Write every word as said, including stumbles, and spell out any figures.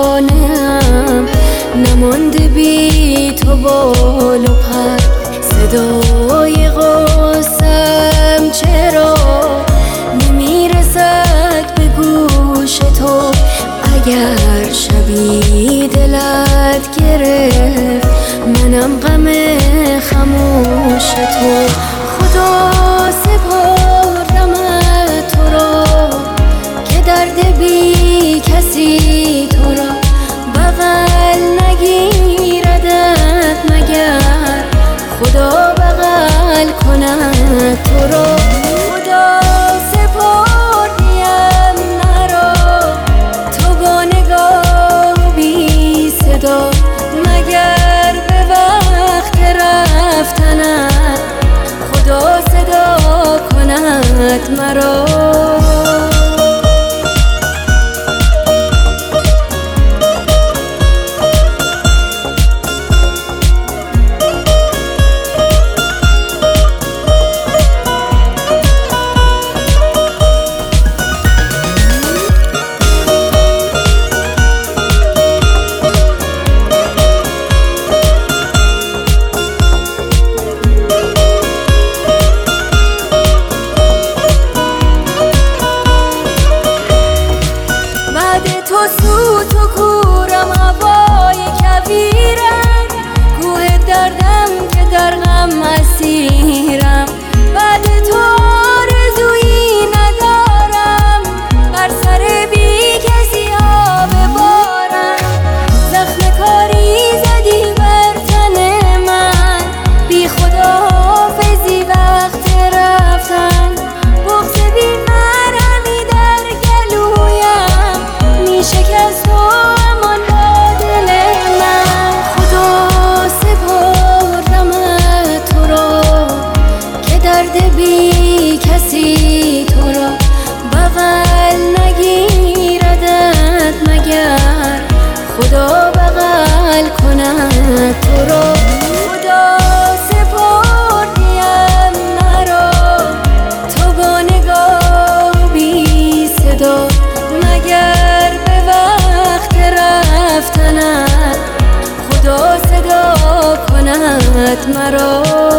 دیوانه‌ام، نمانده بی تو بال و پر. صدای غصه‌ام چرا نمیرسد به گوش تو؟ اگر شبی دلت گرفت منم غم خموش تو. خدا سپردمت تو را که درد بی کسی تو را بغل نگیردت مگر خدا بغل کند تو را. خدا سپردیم مرا تو با نگاه بی صدا مگر به وقت رفتنت خدا صدا کند مرا. تو سوت و کورم هوای کویرم، کوه دردم که در غم اسیرم. بعد تو آرزویی ندارم بر سر بی کسی ها ببارم. زخم کاری زدی بر تن من بی خدا حافظی وقت رفتن. بغض بی مرهمی در گلویم شکست و امان با دل من. خدا سپردمت تو را که درد بی کسی تو را بغل نگیردت مگر خدا بغل کند تو را. خدا سپردیم مرا تو با نگاه بی صدا مگر رفتنت خدا صدا کند مرا.